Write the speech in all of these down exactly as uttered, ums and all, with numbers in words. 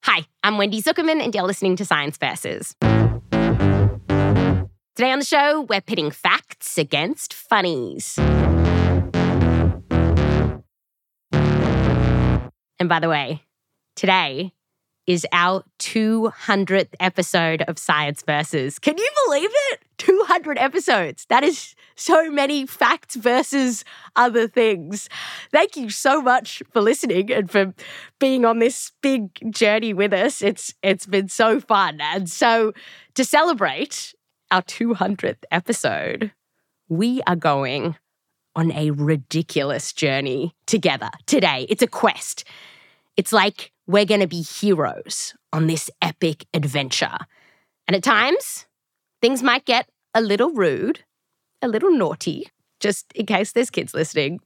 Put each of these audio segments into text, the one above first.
Hi, I'm Wendy Zuckerman, and you're listening to Science Versus. Today on the show, we're pitting facts against funnies. And by the way, today is our two hundredth episode of Science Versus. Can you believe it? two hundred episodes. That is so many facts versus other things. Thank you so much for listening and for being on this big journey with us. It's It's been so fun. And so to celebrate our two hundredth episode, we are going on a ridiculous journey together today. It's a quest. It's like we're going to be heroes on this epic adventure. And at times, things might get a little rude, a little naughty, just in case there's kids listening.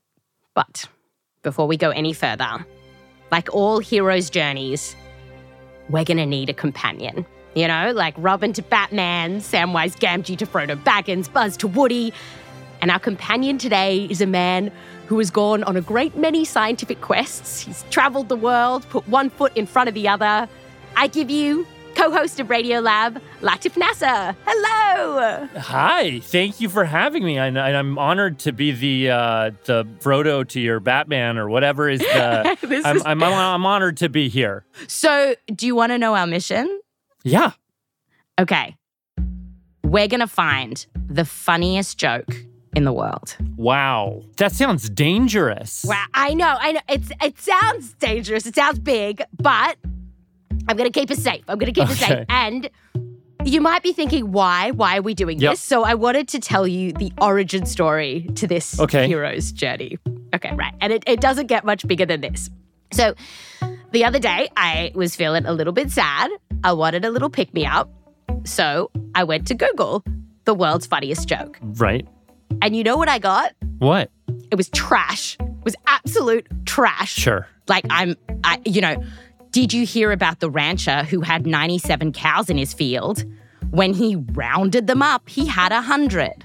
But before we go any further, like all heroes' journeys, we're going to need a companion. You know, like Robin to Batman, Samwise Gamgee to Frodo Baggins, Buzz to Woody. And our companion today is a man who has gone on a great many scientific quests. He's travelled the world, put one foot in front of the other. I give you co-host of Radiolab, Latif Nasser. Hello. Hi. Thank you for having me. I, I'm honored to be the uh, the Frodo to your Batman or whatever is the. I'm, is... I'm, I'm I'm honored to be here. So, do you want to know our mission? Yeah. Okay. We're gonna find the funniest joke in the world. Wow. That sounds dangerous. Wow. I know. I know. It's it sounds dangerous. It sounds big, but I'm going to keep it safe. I'm going to keep okay. it safe. And you might be thinking, why? Why are we doing yep. this? So I wanted to tell you the origin story to this okay. hero's journey. Okay, right. And it, it doesn't get much bigger than this. So the other day, I was feeling a little bit sad. I wanted a little pick-me-up. So I went to Google the world's funniest joke. Right. And you know what I got? What? It was trash. It was absolute trash. Sure. Like I'm, I, you know, did you hear about the rancher who had ninety-seven cows in his field? When he rounded them up, he had one hundred.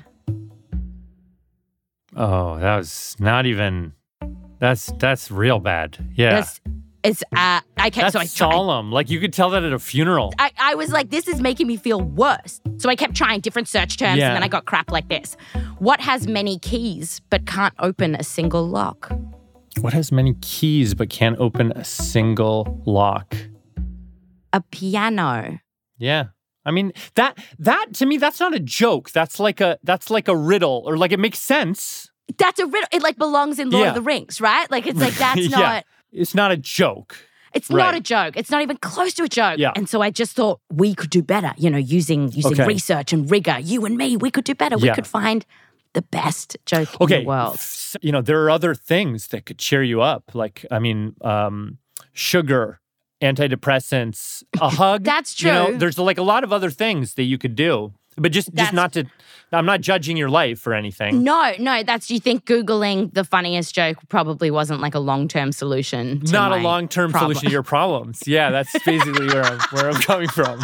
Oh, that was not even, that's that's real bad. Yeah. It's, it's uh, I kept, that's so I solemn. Like you could tell that at a funeral. I, I was like, this is making me feel worse. So I kept trying different search terms yeah. and then I got crap like this. What has many keys but can't open a single lock? What has many keys but can't open a single lock? A piano. Yeah. I mean, that that to me, that's not a joke. That's like a that's like a riddle, or like it makes sense. That's a riddle. It like belongs in Lord yeah. of the Rings, right? Like it's like that's yeah. not It's not a joke. It's right. not a joke. It's not even close to a joke. Yeah. And so I just thought we could do better, you know, using using okay. research and rigor. You and me, we could do better. Yeah. We could find the best joke okay. in the world. You know, there are other things that could cheer you up. Like, I mean, um, sugar, antidepressants, a hug. That's true. You know, there's like a lot of other things that you could do. But just, just not to, I'm not judging your life or anything. No, no, that's, you think Googling the funniest joke probably wasn't like a long-term solution to Not my a long-term problem. solution to your problems. Yeah, that's basically where I'm, where I'm coming from.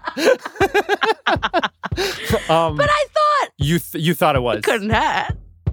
um, but I thought. You, th- you thought it was. It couldn't hurt.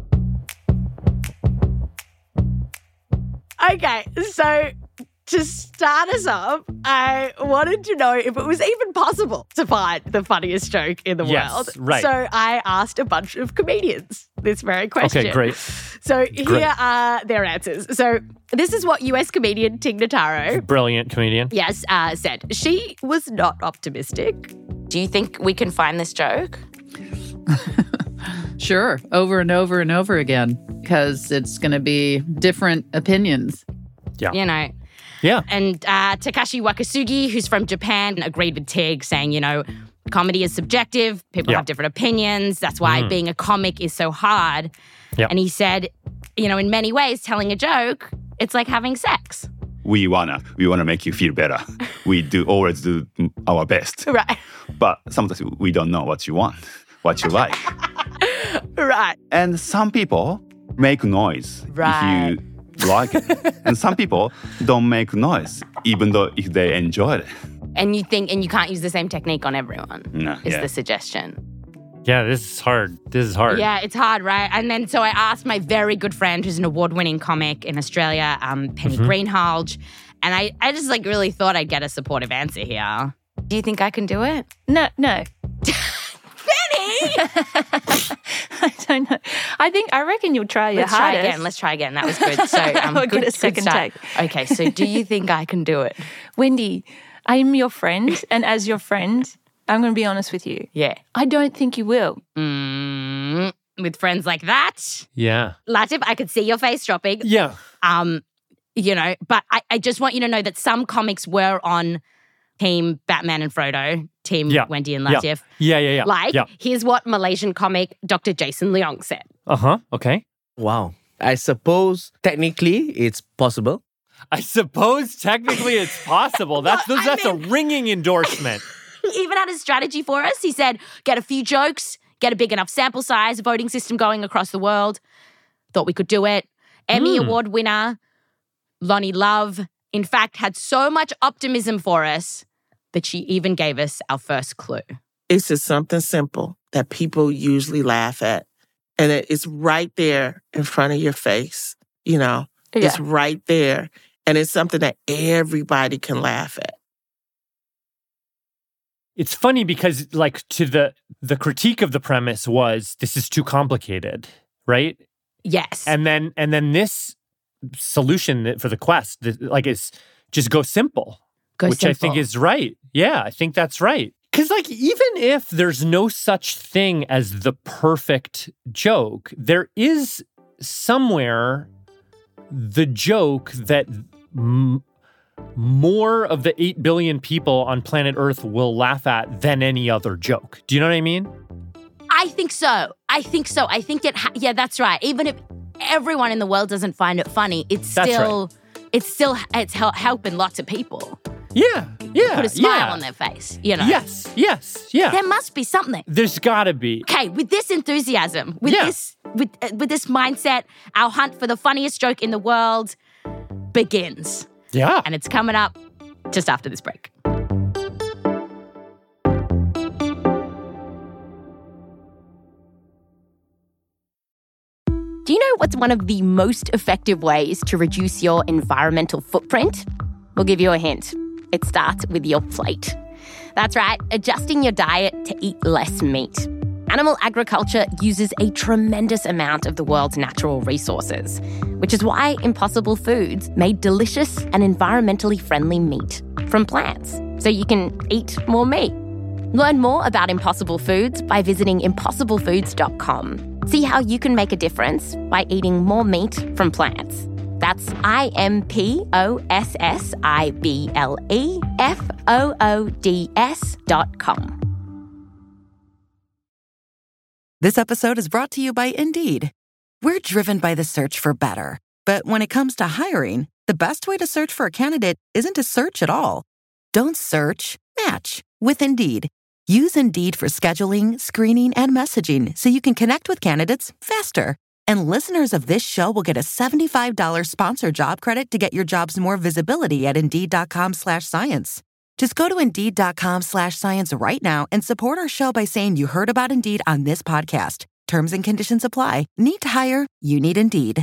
Okay, so to start us off, I wanted to know if it was even possible to find the funniest joke in the yes, world. Right. So I asked a bunch of comedians this very question. Okay, great. So great. here are their answers. So this is what U S comedian Tig Notaro, brilliant comedian, yes, uh, said. She was not optimistic. Do you think we can find this joke? Sure, over and over and over again, because it's going to be different opinions. Yeah. You know. Yeah. And uh, Takashi Wakasugi, who's from Japan, agreed with Tig, saying, you know, comedy is subjective. People yeah. have different opinions. That's why mm. being a comic is so hard. Yeah. And he said, you know, in many ways, telling a joke, it's like having sex. We wanna, we wanna make you feel better. We do always do our best. Right. But sometimes we don't know what you want, what you like. Right. And some people make noise right. if you like it. And some people don't make noise, even though if they enjoy it. And you think, and you can't use the same technique on everyone, no, is yeah. the suggestion. Yeah, this is hard. This is hard. Yeah, it's hard, right? And then so I asked my very good friend who's an award-winning comic in Australia, um, Penny mm-hmm. Greenhalgh, And I, I just like really thought I'd get a supportive answer here. Do you think I can do it? No, no. Benny! I don't know. I think, I reckon you'll try your Let's hardest. try again. Let's try again. That was good. So um, We'll good, get a good second start. take. Okay, so do you think I can do it? Wendy, I'm your friend, and as your friend, I'm going to be honest with you. Yeah. I don't think you will. Mm, with friends like that, Yeah. Latif, I could see your face dropping. Yeah. Um, you know, but I, I just want you to know that some comics were on Team Batman and Frodo, Team Yeah. Wendy and Yeah. Latif. Yeah, yeah, yeah. Like, yeah. here's what Malaysian comic Doctor Jason Leong said. Uh-huh. Okay. Wow. I suppose technically it's possible. I suppose technically it's possible. That's Well, I that's mean- a ringing endorsement. He even had a strategy for us. He said, get a few jokes, get a big enough sample size, voting system going across the world. Thought we could do it. Emmy Hmm. Award winner Lonnie Love, in fact, had so much optimism for us that she even gave us our first clue. It's just something simple that people usually laugh at. And it- it's right there in front of your face. You know, it's right there. And it's something that everybody can laugh at. It's funny because like to the the critique of the premise was this is too complicated, right? Yes. And then and then this solution that- for the quest, th- like is just go simple, Go which I think simple. is right. Yeah, I think that's right. Because like even if there's no such thing as the perfect joke, there is somewhere the joke that m- more of the eight billion people on planet Earth will laugh at than any other joke. Do you know what I mean? I think so. I think so. I think it, ha- yeah, that's right. Even if everyone in the world doesn't find it funny, it's That's still, it's still, it's hel- helping lots of people Yeah, yeah, put a smile yeah. on their face, you know? Yes, yes, yeah. There must be something. There's gotta be. Okay, with this enthusiasm, with Yeah. this, with, uh, with this mindset, our hunt for the funniest joke in the world begins. Yeah. And it's coming up just after this break. Do you know what's one of the most effective ways to reduce your environmental footprint? We'll give you a hint. It starts with your plate. That's right, adjusting your diet to eat less meat. Animal agriculture uses a tremendous amount of the world's natural resources, which is why Impossible Foods made delicious and environmentally friendly meat from plants, so you can eat more meat. Learn more about Impossible Foods by visiting impossible foods dot com. See how you can make a difference by eating more meat from plants. That's I M P O S S I B L E F O O D S dot com. This episode is brought to you by Indeed. We're driven by the search for better. But when it comes to hiring, the best way to search for a candidate isn't to search at all. Don't search, match with Indeed. Use Indeed for scheduling, screening, and messaging so you can connect with candidates faster. And listeners of this show will get a seventy-five dollars sponsored job credit to get your jobs more visibility at Indeed.com slash science. Just go to Indeed.com slash science right now and support our show by saying you heard about Indeed on this podcast. Terms and conditions apply. Need to hire? You need Indeed.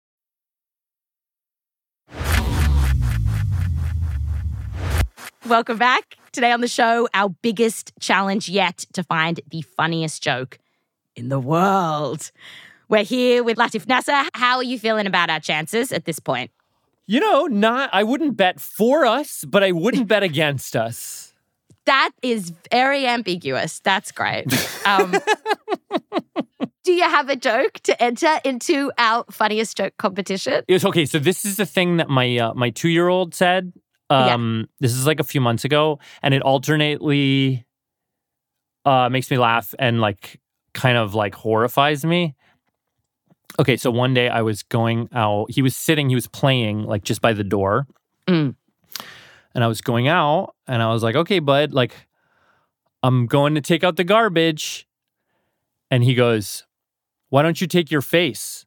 Welcome back. Today on the show, our biggest challenge yet to find the funniest joke in the world. We're here with Latif Nasser. How are you feeling about our chances at this point? You know, not I wouldn't bet for us, but I wouldn't bet against us. That is very ambiguous. That's great. Um, do you have a joke to enter into our funniest joke competition? It's okay. So this is the thing that my uh, my two year old said. Um, This is like a few months ago, and it alternately uh, makes me laugh and like kind of like horrifies me. Okay, so one day I was going out. He was sitting. He was playing like just by the door, Mm. and I was going out, and I was like, "Okay, bud, like I'm going to take out the garbage," and he goes, "Why don't you take your face?"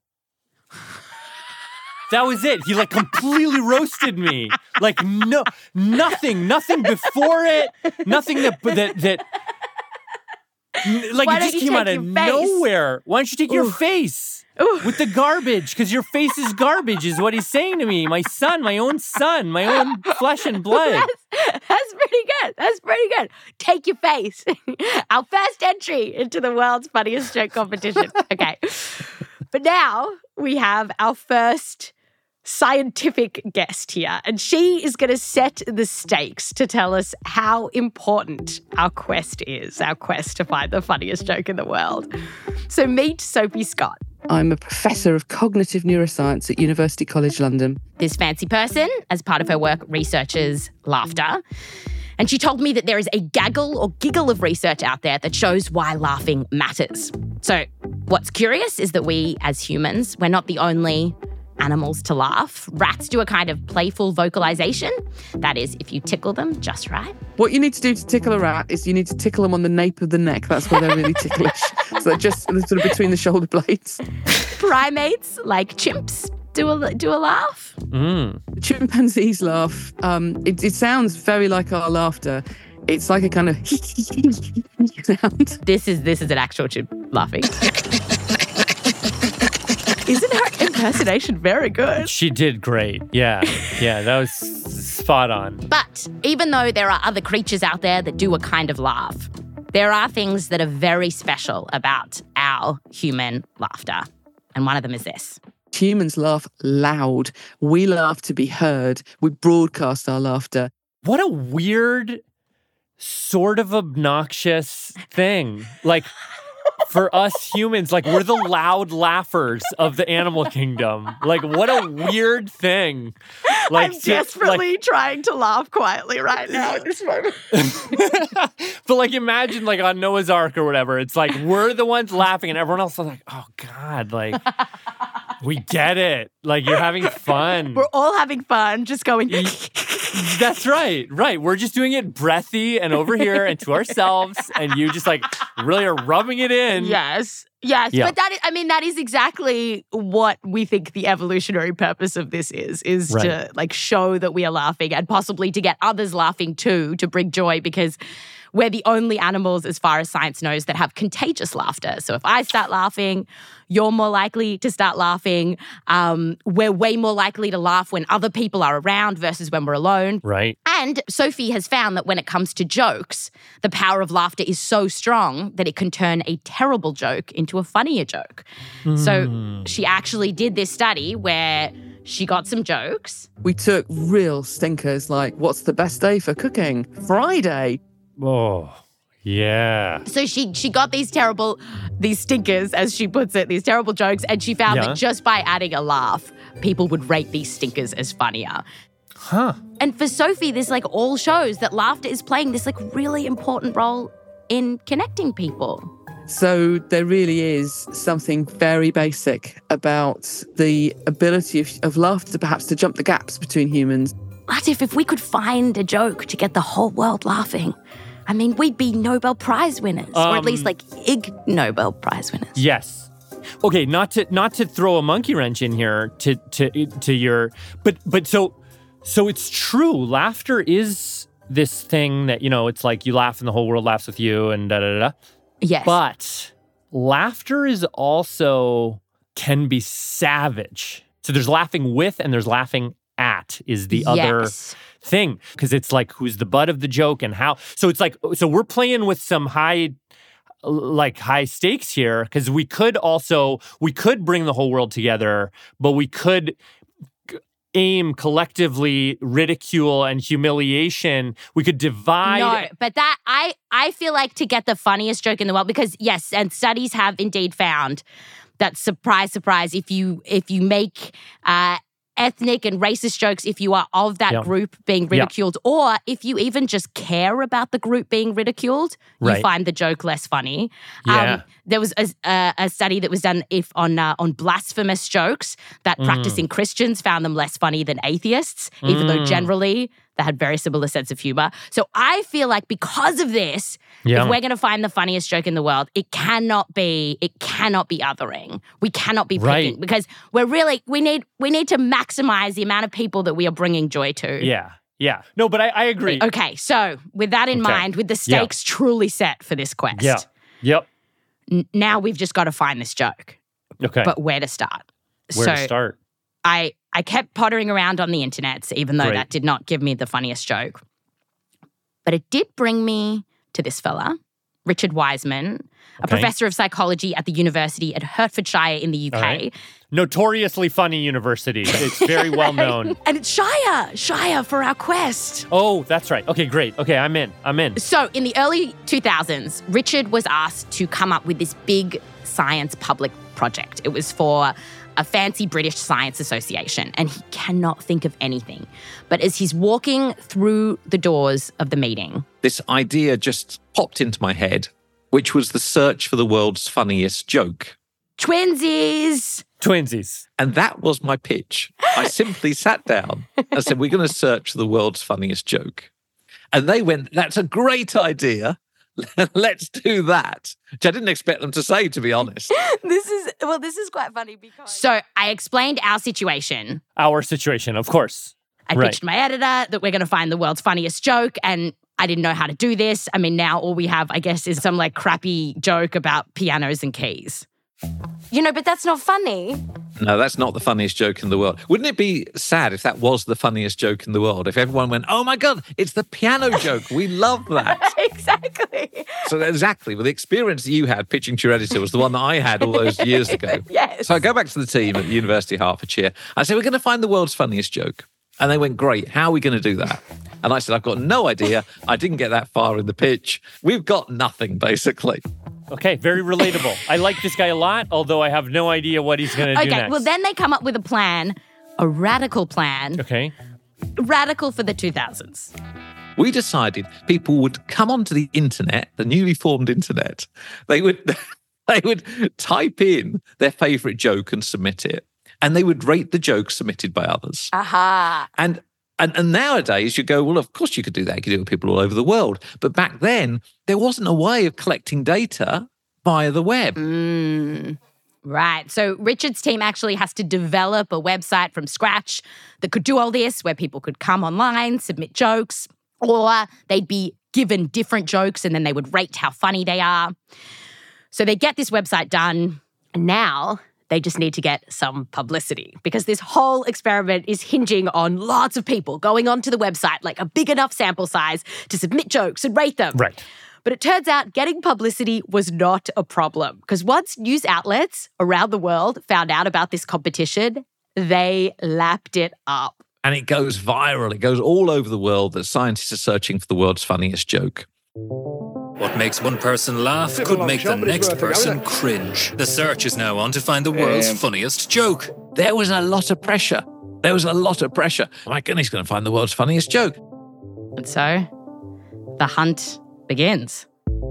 That was it. He like completely roasted me. Like no, nothing, nothing before it, nothing that that that. Like Why it don't just you came take out of your face? nowhere. Why don't you take your Ooh. face? Ooh. With the garbage, because your face is garbage, is what he's saying to me. My son, my own son, my own flesh and blood. That's, that's pretty good. That's pretty good. Take your face. Our first entry into the world's funniest joke competition. Okay. But now we have our first scientific guest here, and she is going to set the stakes to tell us how important our quest is, our quest to find the funniest joke in the world. So meet Sophie Scott. I'm a professor of cognitive neuroscience at University College London. This fancy person, as part of her work, researches laughter. And she told me that there is a gaggle or giggle of research out there that shows why laughing matters. So what's curious is that we, as humans, we're not the only animals to laugh. Rats do a kind of playful vocalization. That is, if you tickle them just right. What you need to do to tickle a rat is you need to tickle them on the nape of the neck. That's where they're really ticklish. So they're just they're sort of between the shoulder blades. Primates, like chimps, do a, do a laugh. Mm. Chimpanzees laugh. Um, it, it sounds very like our laughter. It's like a kind of sound. This is, this is an actual chimp laughing. Isn't her impersonation very good? She did great. Yeah. Yeah, that was spot on. But even though there are other creatures out there that do a kind of laugh, there are things that are very special about our human laughter. And one of them is this. Humans laugh loud. We laugh to be heard. We broadcast our laughter. What a weird, sort of obnoxious thing. Like, for us humans, like, we're the loud laughers of the animal kingdom. Like, what a weird thing. Like, I'm to, desperately like, trying to laugh quietly right now at this moment. but, like, imagine, like, on Noah's Ark or whatever. It's like, we're the ones laughing and everyone else is like, oh, God, like, we get it. Like, you're having fun. We're all having fun, just going... That's right. Right. We're just doing it breathy and over here and to ourselves. And you just like really are rubbing it in. Yes. Yes. Yeah. But that is, I mean, that is exactly what we think the evolutionary purpose of this is, is Right. to like show that we are laughing and possibly to get others laughing too, to bring joy, because we're the only animals, as far as science knows, that have contagious laughter. So if I start laughing, you're more likely to start laughing. Um, we're way more likely to laugh when other people are around versus when we're alone. Right. And Sophie has found that when it comes to jokes, the power of laughter is so strong that it can turn a terrible joke into a funnier joke. Mm. So she actually did this study where she got some jokes. We took real stinkers like, what's the best day for cooking? Friday. Oh, yeah. So she she got these terrible, these stinkers, as she puts it, these terrible jokes, and she found Yeah. that just by adding a laugh, people would rate these stinkers as funnier. Huh. And for Sophie, this like all shows that laughter is playing this like really important role in connecting people. So there really is something very basic about the ability of, of laughter perhaps to jump the gaps between humans. What if, if we could find a joke to get the whole world laughing? I mean, we'd be Nobel Prize winners, or at Um, least like Ig Nobel Prize winners. Yes. Okay, not to not to throw a monkey wrench in here to to to your but but so so it's true. Laughter is this thing that, you know, it's like you laugh and the whole world laughs with you and da da da. da. Yes. But laughter is also can be savage. So there's laughing with and there's laughing at is the other Yes. thing, because it's like who's the butt of the joke and how. So it's like, so we're playing with some high, like high stakes here, because we could also, we could bring the whole world together, but we could aim collectively ridicule and humiliation. We could divide. No, but that I I feel like to get the funniest joke in the world, because yes, and studies have indeed found that surprise, surprise, if you if you make uh, ethnic and racist jokes, if you are of that Yeah. group being ridiculed, or if you even just care about the group being ridiculed, you Right. find the joke less funny. Yeah. There was a, a, a study that was done if on uh, on blasphemous jokes that Mm. practicing Christians found them less funny than atheists, even though Mm. generally they had very similar sense of humor. So I feel like because of this, Yeah. if we're going to find the funniest joke in the world, it cannot be it cannot be othering. We cannot be picking Right. because we're really we need we need to maximize the amount of people that we are bringing joy to. Yeah. Yeah. No, but I, I agree. Okay, so with that in Okay. mind, with the Yeah. stakes truly set for this quest, Yeah. Yep. n- now we've just got to find this joke. Okay. but where to start? Where so to start? I, I kept pottering around on the internet, even though Great. that did not give me the funniest joke. But it did bring me to this fella, Richard Wiseman, a Okay. professor of psychology at the University at Hertfordshire in the U K. All right. Notoriously funny university. It's very well known. And it's Shire, Shire for our quest. Oh, that's right. Okay, great. Okay, I'm in. I'm in. So in the early two thousands, Richard was asked to come up with this big science public project. It was for a fancy British science association, and he cannot think of anything. But as he's walking through the doors of the meeting, This idea just popped into my head, which was the search for the world's funniest joke. twinsies. Twinsies. And that was my pitch. I simply sat down and said, we're going to search for the world's funniest joke. And they went, that's a great idea. Let's do that. Which I didn't expect them to say, to be honest. This is, well, this is quite funny because... So I explained our situation. Our situation, of course. I Right. pitched my editor that we're going to find the world's funniest joke, and I didn't know how to do this. I mean, now all we have, I guess, is some like crappy joke about pianos and keys. You know, but that's not funny. No, that's not the funniest joke in the world. Wouldn't it be sad if that was the funniest joke in the world? If everyone went, oh my God, it's the piano joke. We love that. Exactly. So exactly, well, the experience that you had pitching to your editor was the one that I had all those years ago. Yes. So I go back to the team at the University of Hertfordshire. I said, we're going to find the world's funniest joke. And they went, great, how are we going to do that? And I said, I've got no idea. I didn't get that far in the pitch. We've got nothing, basically. Okay, very relatable. I like this guy a lot, although I have no idea what he's going to do Okay, next. well, then they come up with a plan, a radical plan, Okay. radical for the two thousands. We decided people would come onto the internet, the newly formed internet. They would, they would type in their favourite joke and submit it. And they would rate the joke submitted by others. Aha. And, and and nowadays you go, well, of course you could do that. You could do it with people all over the world. But back then, there wasn't a way of collecting data via the web. Mm. Right. So Richard's team actually has to develop a website from scratch that could do all this, where people could come online, submit jokes, or they'd be given different jokes and then they would rate how funny they are. So they get this website done, and now they just need to get some publicity, because this whole experiment is hinging on lots of people going onto the website, like a big enough sample size to submit jokes and rate them. Right. But it turns out getting publicity was not a problem, because once news outlets around the world found out about this competition, they lapped it up. And it goes viral. It goes all over the world that scientists are searching for the world's funniest joke. What makes one person laugh could make the next person cringe. The search is now on to find the world's funniest joke. There was a lot of pressure. There was a lot of pressure. Oh my goodness, he's going to find the world's funniest joke. And so the hunt begins.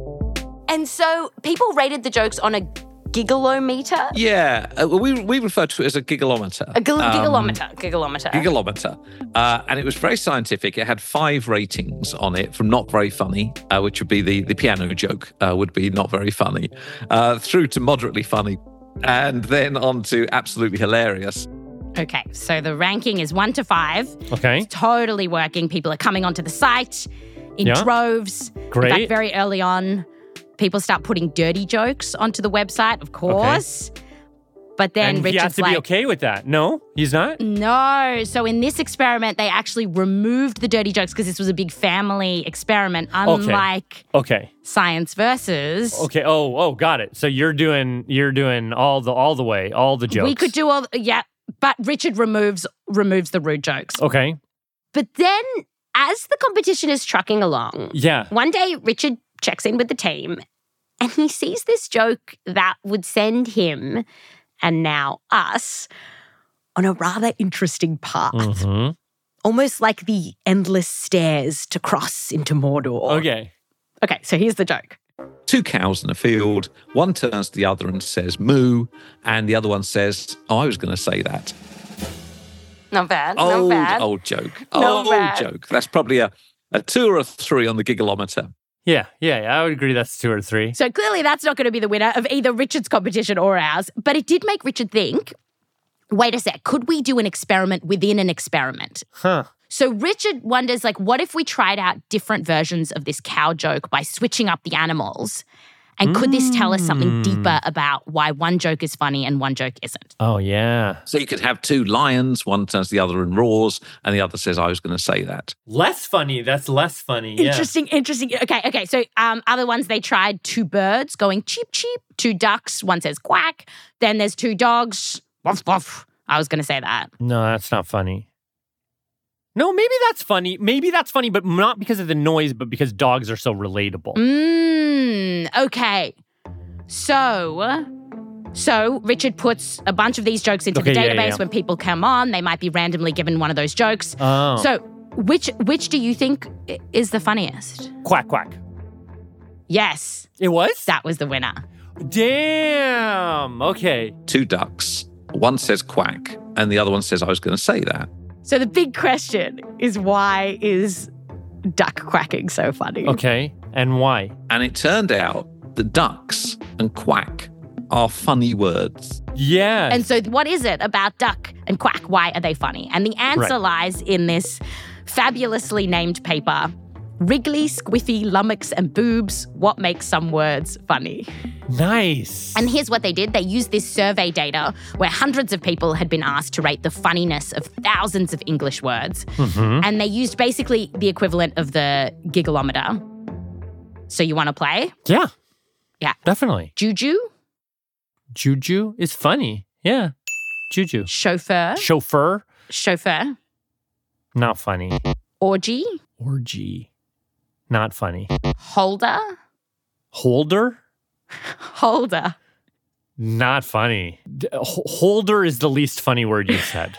And so people rated the jokes on a gigalometer? Yeah, uh, well, we we refer to it as a gigalometer. A gig- Um, gigalometer. Gigalometer. Gigalometer. Uh, and it was very scientific. It had five ratings on it, from not very funny, uh, which would be the, the piano joke, uh, would be not very funny, uh, through to moderately funny, and then on to absolutely hilarious. Okay, so the ranking is one to five. Okay. It's totally working. People are coming onto the site in Yeah. droves. Great. In fact, very early on, people start putting dirty jokes onto the website, of course. But then and he has Richard's to like, be okay with that. No, he's not? no. So in this experiment, they actually removed the dirty jokes because this was a big family experiment, unlike Okay. Science Versus. Okay. Oh, oh, got it. So you're doing you're doing all the all the way, all the jokes. We could do all, yeah, but Richard removes removes the rude jokes. Okay. But then as the competition is trucking along, Yeah. one day Richard checks in with the team and he sees this joke that would send him, and now us, on a rather interesting path. Mm-hmm. Almost like the endless stairs to cross into Mordor. Okay. Okay, so here's the joke. Two cows in a field. One turns to the other and says moo, and the other one says, oh, I was going to say that. Not bad, Old, not bad. old joke. Not old bad. joke. That's probably a, a two or a three on the gigalometer. Yeah, yeah, yeah. I would agree that's two or three. So clearly that's not going to be the winner of either Richard's competition or ours, but it did make Richard think, wait a sec, could we do an experiment within an experiment? Huh. So Richard wonders, like, what if we tried out different versions of this cow joke by switching up the animals And could this tell us something Mm. deeper about why one joke is funny and one joke isn't? Oh, yeah. So you could have two lions, one turns to the other and roars, and the other says, I was going to say that. Less funny. That's less funny. Yeah. Interesting, interesting. Okay, okay. So um, other ones, they tried two birds going cheep, cheep, two ducks, one says quack. Then there's two dogs, woof, woof. I was going to say that. No, that's not funny. No, maybe that's funny. Maybe that's funny, but not because of the noise, but because dogs are so relatable. Mmm, okay. So, so Richard puts a bunch of these jokes into Okay, the yeah, database. yeah, yeah. When people come on, they might be randomly given one of those jokes. Oh. So, which which do you think i- is the funniest? Quack, quack. Yes, It was? that was the winner. Damn. Okay. Two ducks, one says quack, and the other one says, I was going to say that. So the big question is, why is duck quacking so funny? Okay. And why? And it turned out that ducks and quack are funny words. Yeah. And so what is it about duck and quack? Why are they funny? And the answer Right. lies in this fabulously named paper, Wriggly, Squiffy, Lummox and Boobs, What Makes Some Words Funny. Nice. And here's what they did. They used this survey data where hundreds of people had been asked to rate the funniness of thousands of English words. Mhm. And they used basically the equivalent of the gigalometer. So you want to play? Yeah. Yeah. Definitely. Juju, Juju is funny. Yeah. Juju. chauffeur, Chauffeur. chauffeur, Not funny. orgy, Orgy. Not funny. holder, Holder. holder. Not funny. D- h- holder is the least funny word you've said.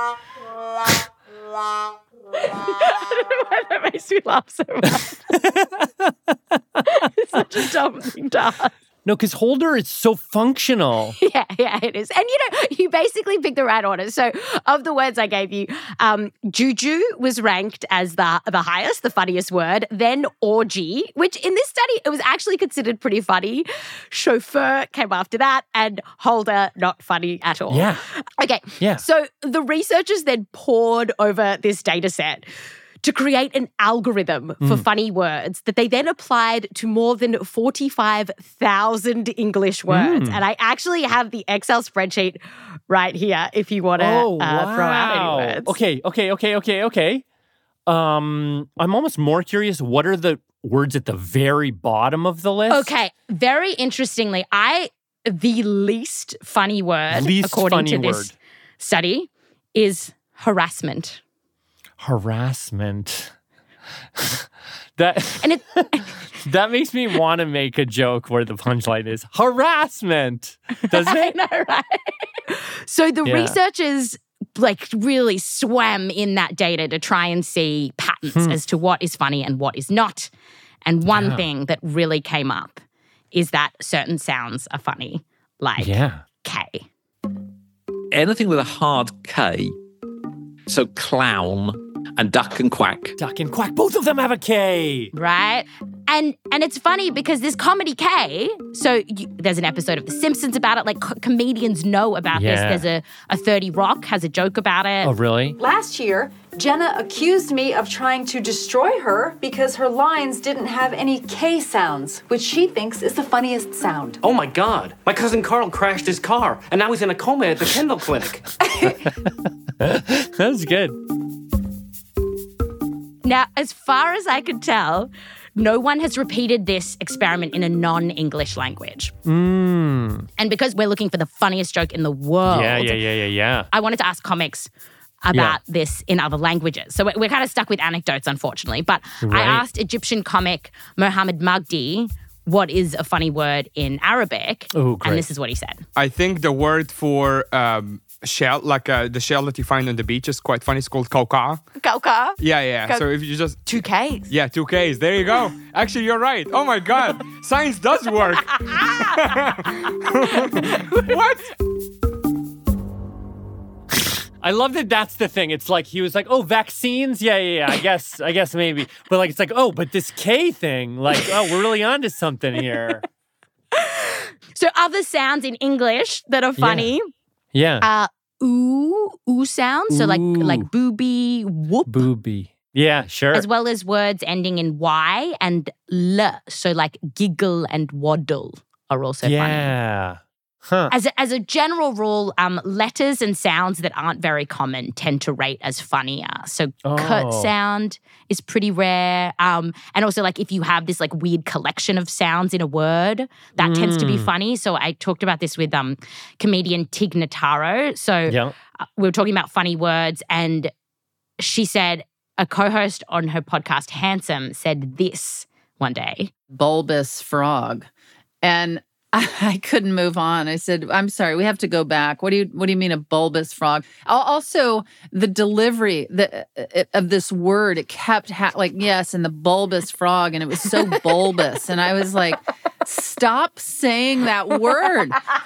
I don't know why that makes me laugh so much. It's such a dumb thing to ask. No, because holder is so functional. Yeah, yeah, it is. And you know, you basically picked the right order. So of the words I gave you, um, juju was ranked as the, the highest, the funniest word. Then orgy, which in this study, it was actually considered pretty funny. Chauffeur came after that, and holder, not funny at all. Yeah. Okay. Yeah. So the researchers then pored over this data set to create an algorithm for Mm. funny words that they then applied to more than forty-five thousand English words. Mm. And I actually have the Excel spreadsheet right here if you want to Oh, uh, throw out wow. any words. Okay, okay, okay, okay, okay. Um, I'm almost more curious. What are the words at the very bottom of the list? Okay. Very interestingly, I the least funny word, Least according funny to this word. study, is harassment. Harassment. that And it that makes me want to make a joke where the punchline is harassment. Doesn't I it? know, right? So the Yeah. researchers like really swam in that data to try and see patterns Hmm. as to what is funny and what is not. And one Yeah. thing that really came up is that certain sounds are funny, like Yeah. K. Anything with a hard K, so clown and duck and quack. Duck and quack. Both of them have a K. Right? And and it's funny because this comedy K, so you, there's an episode of The Simpsons about it. Like co- comedians know about Yeah. this. There's a, a thirty Rock has a joke about it. Oh, really? Last year, Jenna accused me of trying to destroy her because her lines didn't have any K sounds, which she thinks is the funniest sound. Oh my God, my cousin Carl crashed his car and now he's in a coma at the Kendall Clinic. That's good. Now, as far as I could tell, no one has repeated this experiment in a non-English language. Mm. And because we're looking for the funniest joke in the world, Yeah, yeah, yeah, yeah, yeah. I wanted to ask comics about this in other languages. So we're, we're kind of stuck with anecdotes, unfortunately. But I Right. asked Egyptian comic Mohammed Magdi what is a funny word in Arabic. Oh, great. And this is what he said. I think the word for um, shell, like uh, the shell that you find on the beach, is quite funny. It's called kauka. Kauka? Yeah, yeah. Kau- So if you just Two Ks. yeah, two Ks. There you go. Actually, you're right. Oh my God, science does work. What? I love that that's the thing. It's like he was like, oh, vaccines? Yeah, yeah, yeah. I guess, I guess maybe. But like, it's like, oh, but this K thing, like, oh, we're really onto something here. So other sounds in English that are funny. Yeah. Uh, ooh, ooh sounds. So like Ooh. like booby, whoop. Booby. Yeah, sure. As well as words ending in Y and L. So like giggle and waddle are also funny. Yeah. Huh. As a, as a general rule, um, letters and sounds that aren't very common tend to rate as funnier. So Oh. curt sound is pretty rare. Um, and also like if you have this like weird collection of sounds in a word, that tends to be Mm. funny. So I talked about this with um comedian Tig Notaro. So Yeah. uh, we were talking about funny words, and she said a co-host on her podcast, Handsome, said this one day. Bulbous frog. And I, I couldn't move on. I said, I'm sorry, we have to go back. What do you what do you mean a bulbous frog? Al- Also, the delivery the, uh, of this word, it kept ha- like, yes, and the bulbous frog, and it was so bulbous. And I was like, stop saying that word.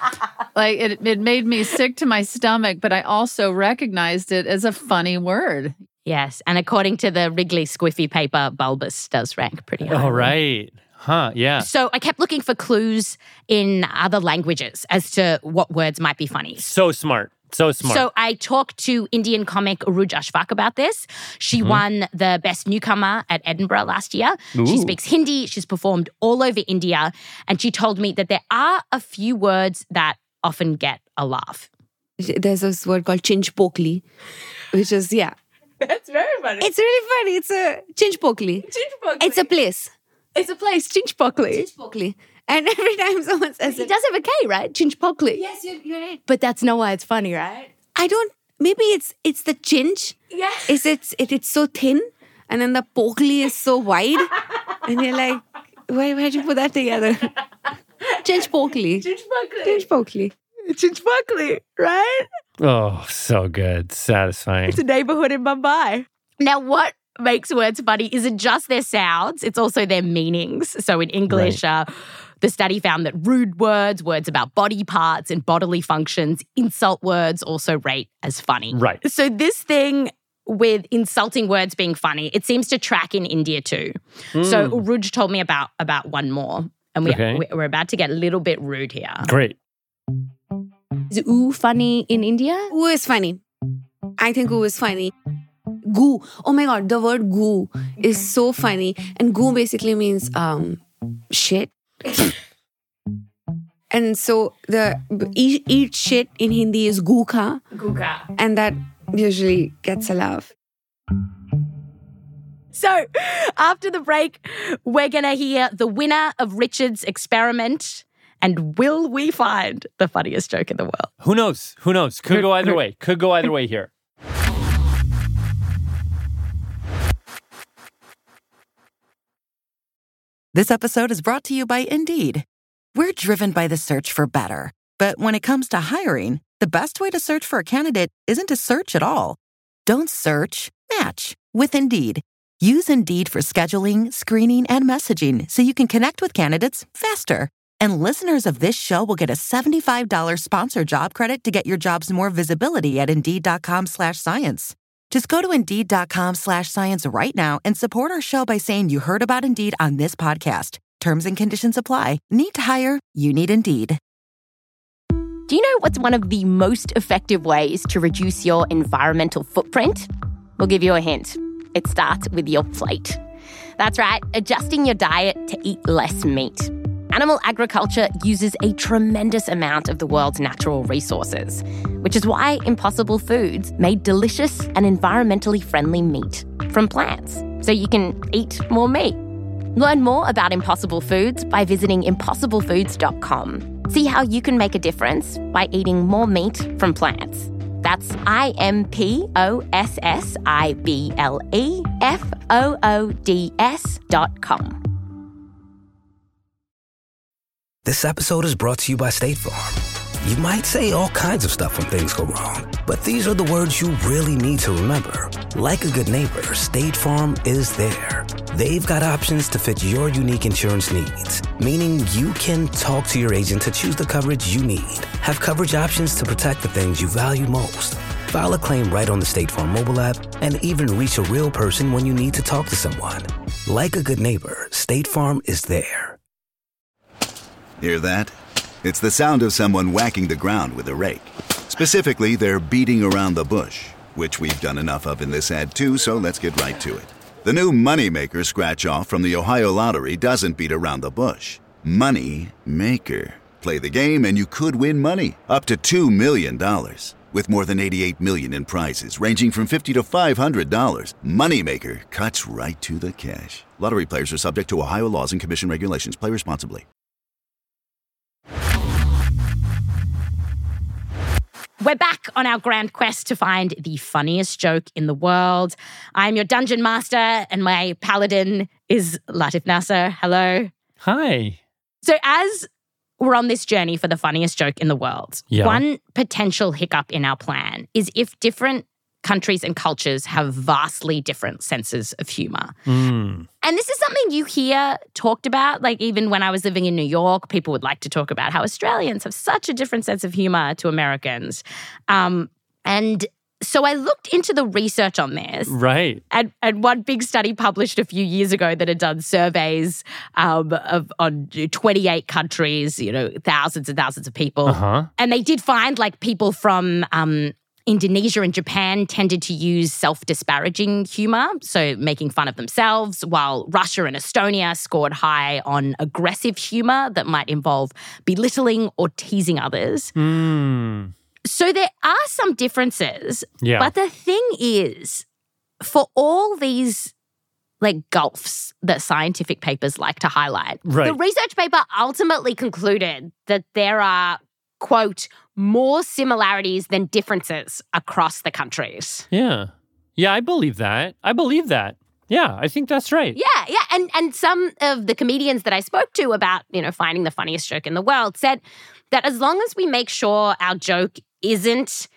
Like it, it made me sick to my stomach, but I also recognized it as a funny word. Yes, and according to the Wrigley Squiffy paper, bulbous does rank pretty high. All right. Huh, yeah. So I kept looking for clues in other languages as to what words might be funny. So smart. So smart. So I talked to Indian comic Uruj Ashfaq about this. She Mhm. won the Best Newcomer at Edinburgh last year. She Ooh. speaks Hindi. She's performed all over India. And she told me that there are a few words that often get a laugh. There's this word called chinchpokli, which is, yeah. That's very funny. It's really funny. It's a chinchpokli. Chinchpokli. It's a place. It's a place, Chinchpokli. Chinchpokli. And every time someone says It it, does have a K, right? Chinchpokli. yes, you're, you're right. But that's not why it's funny, right? I don't, maybe it's it's the chinch. Yeah. Is it's, it, it's so thin, and then the pokli is so wide. And you're like, why, why'd you put that together? Chinchpokli. Chinchpokli. Chinchpokli. Chinchpokli, right? Oh, so good. Satisfying. It's a neighborhood in Mumbai. Now, what makes words funny isn't just their sounds, it's also their meanings. So in English, uh, the study found that rude words, words about body parts and bodily functions, insult words also rate as funny. Right. So this thing with insulting words being funny, it seems to track in India too. So Mm. Uruj told me about, about one more. And we, Okay. we- we're about to get a little bit rude here. Great. Is ooh funny in India? Ooh is funny. I think ooh is funny. Goo. Oh my God, the word goo is so funny. And goo basically means um shit. And so the eat, eat shit in Hindi is goo kha. Guka. And that usually gets a laugh. So, after the break, we're going to hear the winner of Richard's experiment. And will we find the funniest joke in the world? Who knows? Who knows? Could go either way. Could go either way here. This episode is brought to you by Indeed. We're driven by the search for better. But when it comes to hiring, the best way to search for a candidate isn't to search at all. Don't search, match with Indeed. Use Indeed for scheduling, screening, and messaging so you can connect with candidates faster. And listeners of this show will get a seventy-five dollars sponsored job credit to get your jobs more visibility at Indeed.com slash science. Just go to Indeed.com slash science right now and support our show by saying you heard about Indeed on this podcast. Terms and conditions apply. Need to hire? You need Indeed. Do you know what's one of the most effective ways to reduce your environmental footprint? We'll give you a hint. It starts with your plate. That's right, adjusting your diet to eat less meat. Animal agriculture uses a tremendous amount of the world's natural resources, which is why Impossible Foods made delicious and environmentally friendly meat from plants, so you can eat more meat. Learn more about Impossible Foods by visiting impossible foods dot com. See how you can make a difference by eating more meat from plants. That's I M P O S S I B L E F O O D S dot com. This episode is brought to you by State Farm. You might say all kinds of stuff when things go wrong, but these are the words you really need to remember. Like a good neighbor, State Farm is there. They've got options to fit your unique insurance needs, meaning you can talk to your agent to choose the coverage you need, have coverage options to protect the things you value most, file a claim right on the State Farm mobile app, and even reach a real person when you need to talk to someone. Like a good neighbor, State Farm is there. Hear that? It's the sound of someone whacking the ground with a rake. Specifically, they're beating around the bush, which we've done enough of in this ad too, so let's get right to it. The new Moneymaker scratch-off from the Ohio Lottery doesn't beat around the bush. Money Maker. Play the game and you could win money. Up to two million dollars. With more than eighty-eight million dollars in prizes ranging from fifty dollars to five hundred dollars. Moneymaker cuts right to the cash. Lottery players are subject to Ohio laws and commission regulations. Play responsibly. We're back on our grand quest to find the funniest joke in the world. I'm your dungeon master, and my paladin is Latif Nasser. Hello. Hi. So as we're on this journey for the funniest joke in the world, Yeah. one potential hiccup in our plan is if different countries and cultures have vastly different senses of humor. Mm. And this is something you hear talked about, like even when I was living in New York, people would like to talk about how Australians have such a different sense of humor to Americans. Um, and so I looked into the research on this. Right. And, and one big study published a few years ago that had done surveys um, of on twenty-eight countries, you know, thousands and thousands of people. Uh-huh. And they did find like people from um, Indonesia and Japan tended to use self-disparaging humor, so making fun of themselves, while Russia and Estonia scored high on aggressive humor that might involve belittling or teasing others. Mm. So there are some differences, Yeah. but the thing is, for all these like gulfs that scientific papers like to highlight, Right. the research paper ultimately concluded that there are, quote, more similarities than differences across the countries. Yeah. Yeah, I believe that. I believe that. Yeah, I think that's right. Yeah, yeah. And and some of the comedians that I spoke to about, you know, finding the funniest joke in the world said that as long as we make sure our joke isn't,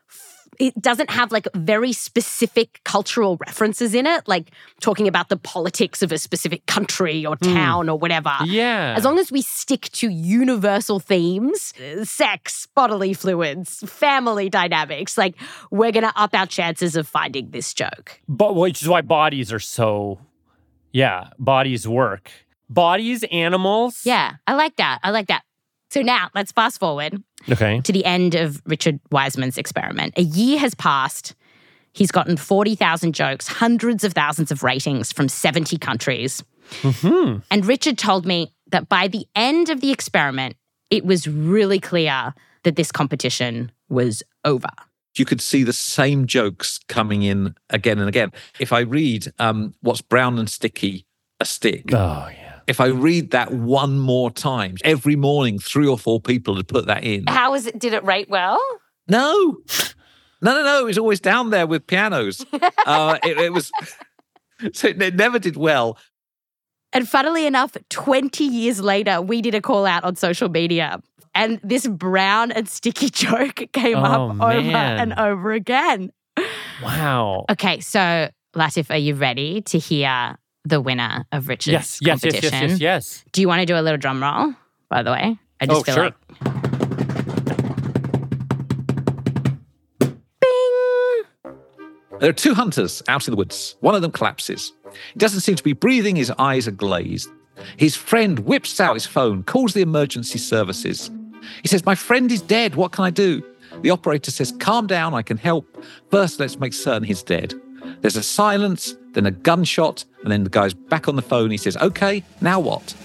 it doesn't have like very specific cultural references in it, like talking about the politics of a specific country or town or whatever. Yeah. As long as we stick to universal themes, uh, sex, bodily fluids, family dynamics, like we're going to up our chances of finding this joke. But which is why bodies are so, yeah, bodies work. Bodies, animals. Yeah, I like that. I like that. So now let's fast forward Okay. to the end of Richard Wiseman's experiment. A year has passed. He's gotten forty thousand jokes, hundreds of thousands of ratings from seventy countries. Mm-hmm. And Richard told me that by the end of the experiment, it was really clear that this competition was over. You could see the same jokes coming in again and again. If I read um, what's brown and sticky, a stick. Oh, yeah. If I read that one more time, every morning, three or four people had put that in. How was it? Did it rate well? No. No, no, no. It was always down there with pianos. uh, it, it was, so it, it never did well. And funnily enough, twenty years later, we did a call out on social media. And this brown and sticky joke came Oh, up over man. and over again. Wow. Okay, so Latif, are you ready to hear the winner of Richard's Yes, yes, yes, competition? yes, yes, yes. Do you want to do a little drum roll, by the way? I just Oh, feel sure. like... Bing! There are two hunters out in the woods. One of them collapses. He doesn't seem to be breathing. His eyes are glazed. His friend whips out his phone, calls the emergency services. He says, "My friend is dead. What can I do?" The operator says, "Calm down. I can help. First, let's make certain he's dead." There's a silence, then a gunshot, and then the guy's back on the phone. He says, "Okay, now what?"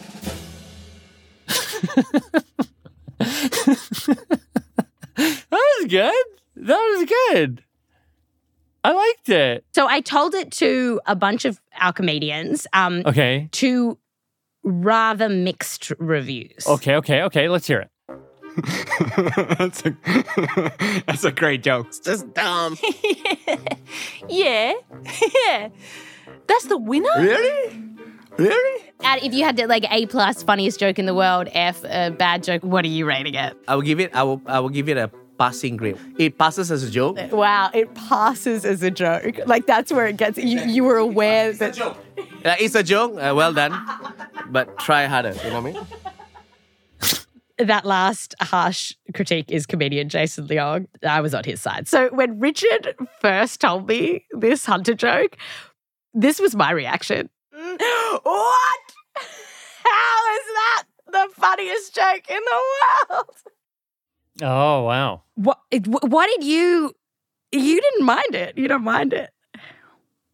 That was good. That was good. I liked it. So I told it to a bunch of our comedians. Um, Okay. To rather mixed reviews. Okay, okay, okay. Let's hear it. that's, a, that's a great joke. It's just dumb. Yeah. Yeah. That's the winner? Really? Really? And if you had to like A plus funniest joke in the world, F uh, bad joke, what are you rating it? I will give it. I will. I will give it a passing grade. It passes as a joke. Wow, it passes as a joke. Like that's where it gets. You you were aware that. Uh, it's a joke. Uh, well done, but try harder. You know what I mean? That last harsh critique is comedian Jason Leong. I was on his side. So when Richard first told me this hunter joke, this was my reaction. What? How is that the funniest joke in the world? Oh, wow. What? What did you? You didn't mind it. You don't mind it.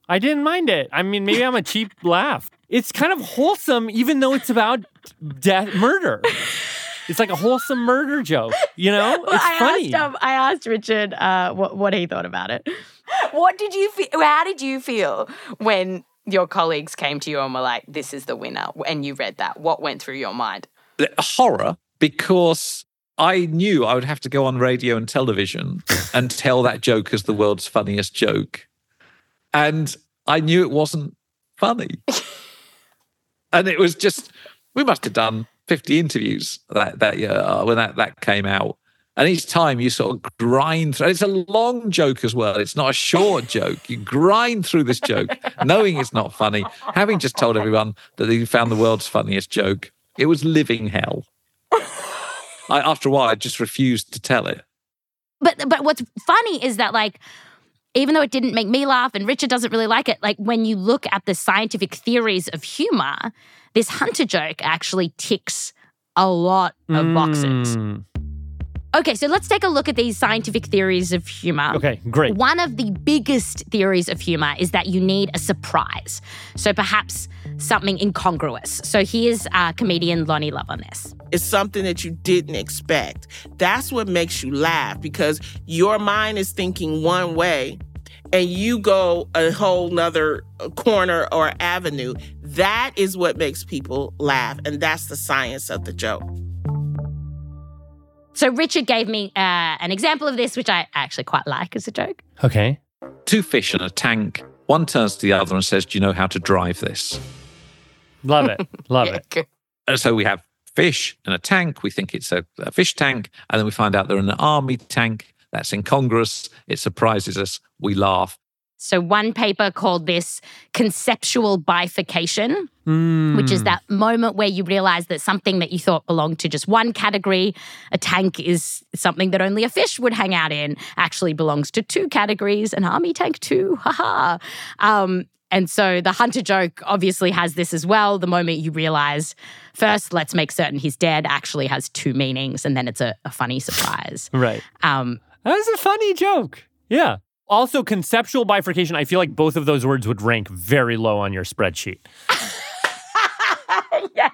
I didn't mind it. I mean, maybe I'm a cheap laugh. It's kind of wholesome, even though it's about death, murder. It's like a wholesome murder joke, you know? Well, it's I funny. Asked, um, I asked Richard uh, what, what he thought about it. What did you feel? How did you feel when your colleagues came to you and were like, this is the winner, and you read that? What went through your mind? Horror, because I knew I would have to go on radio and television and tell that joke as the world's funniest joke. And I knew it wasn't funny. And it was just, we must have done fifty interviews that, that year uh, when that, that came out. And each time you sort of grind through, it's a long joke as well. It's not a short joke. You grind through this joke, knowing it's not funny, having just told everyone that you found the world's funniest joke. It was living hell. I, after a while, I just refused to tell it. But but what's funny is that, like, even though it didn't make me laugh and Richard doesn't really like it, like when you look at the scientific theories of humor, this hunter joke actually ticks a lot of boxes. Mm. Okay, so let's take a look at these scientific theories of humor. Okay, great. One of the biggest theories of humor is that you need a surprise. So perhaps something incongruous. So here's uh, comedian Lonnie Love on this. It's something that you didn't expect. That's what makes you laugh, because your mind is thinking one way and you go a whole nother corner or avenue. That is what makes people laugh, and that's the science of the joke. So Richard gave me uh, an example of this, which I actually quite like as a joke. Okay. Two fish in a tank. One turns to the other and says, do you know how to drive this? Love it. Love it. And so we have fish in a tank. We think it's a, a fish tank. And then we find out they're in an army tank. That's incongruous. It surprises us. We laugh. So one paper called this conceptual bifurcation, mm. which is that moment where you realize that something that you thought belonged to just one category, a tank is something that only a fish would hang out in, actually belongs to two categories, an army tank too, haha. Um, and so the hunter joke obviously has this as well. The moment you realize, first, let's make certain he's dead, actually has two meanings, and then it's a, a funny surprise. Right. Um, that was a funny joke. Yeah. Also, conceptual bifurcation, I feel like both of those words would rank very low on your spreadsheet. yeah.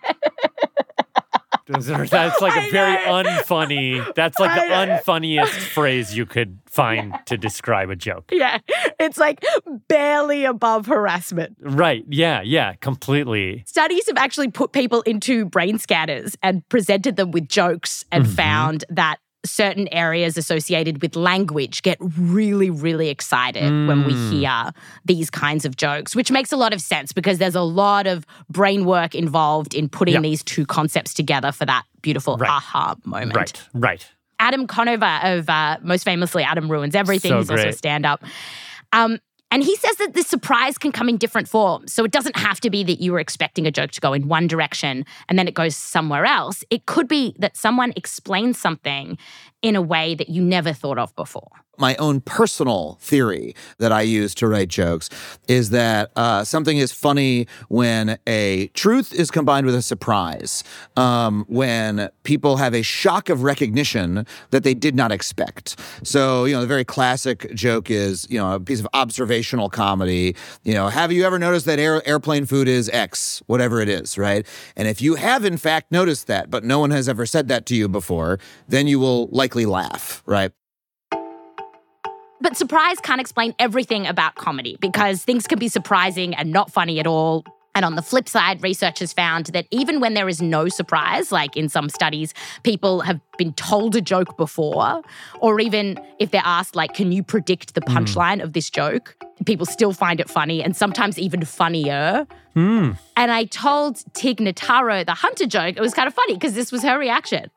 That's like a very unfunny, that's like the unfunniest phrase you could find to describe a joke. Yeah, it's like barely above harassment. Right, yeah, yeah, completely. Studies have actually put people into brain scanners and presented them with jokes and mm-hmm. found that certain areas associated with language get really, really excited mm. when we hear these kinds of jokes, which makes a lot of sense because there's a lot of brain work involved in putting yep. these two concepts together for that beautiful right. aha moment. Right, right. Adam Conover of, uh, most famously, Adam Ruins Everything. So He's also great. stand-up. Um, And he says that the surprise can come in different forms. So it doesn't have to be that you were expecting a joke to go in one direction and then it goes somewhere else. It could be that someone explains something in a way that you never thought of before. My own personal theory that I use to write jokes is that uh, something is funny when a truth is combined with a surprise, um, when people have a shock of recognition that they did not expect. So, you know, the very classic joke is, you know, a piece of observational comedy. You know, have you ever noticed that air, airplane food is X, whatever it is, right? And if you have, in fact, noticed that, but no one has ever said that to you before, then you will likely laugh, right? But surprise can't explain everything about comedy because things can be surprising and not funny at all. And on the flip side, researchers found that even when there is no surprise, like in some studies, people have been told a joke before, or even if they're asked, like, can you predict the punchline mm. of this joke? People still find it funny and sometimes even funnier. Mm. And I told Tig Notaro the hunter joke. It was kind of funny because this was her reaction.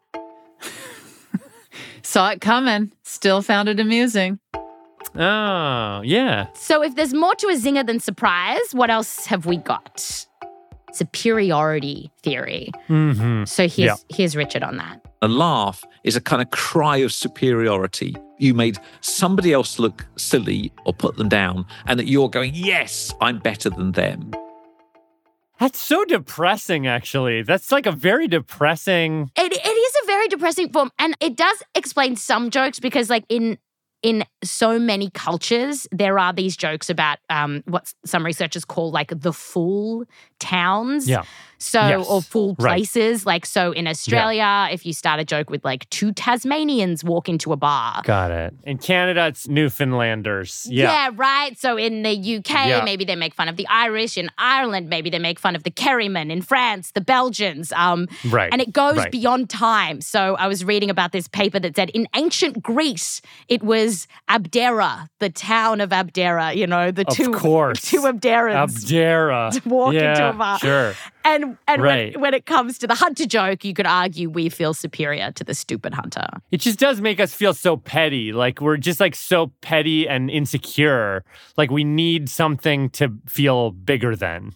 Saw it coming, still found it amusing. Oh, yeah. So if there's more to a zinger than surprise, what else have we got? Superiority theory. Mm-hmm. So here's, yeah. here's Richard on that. A laugh is a kind of cry of superiority. You made somebody else look silly or put them down, and that you're going, yes, I'm better than them. That's so depressing, actually. That's like a very depressing... It, it is a very depressing form, and it does explain some jokes because, like, in... in so many cultures, there are these jokes about um, what some researchers call like the fool towns. Yeah. So, Yes. or fool Right. places. Like, so in Australia, if you start a joke with like two Tasmanians walk into a bar. Got it. In Canada, it's Newfoundlanders. Yeah. Yeah, right. So in the U K, Yeah. maybe they make fun of the Irish. In Ireland, maybe they make fun of the Kerrymen. In France, the Belgians. Um, Right, And it goes right. beyond time. So I was reading about this paper that said in ancient Greece, it was Abdera, the town of Abdera. You know, the Of two course. two Abderans Abdera. walk yeah, into a bar. Sure. And and Right. when, when it comes to the hunter joke, you could argue we feel superior to the stupid hunter. It just does make us feel so petty. Like we're just like so petty and insecure. Like we need something to feel bigger than.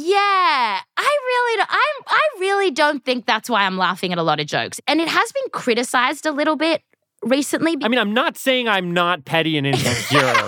Yeah, I really, don't, I'm, I really don't think that's why I'm laughing at a lot of jokes, and it has been criticized a little bit recently. I mean, I'm not saying I'm not petty and insecure.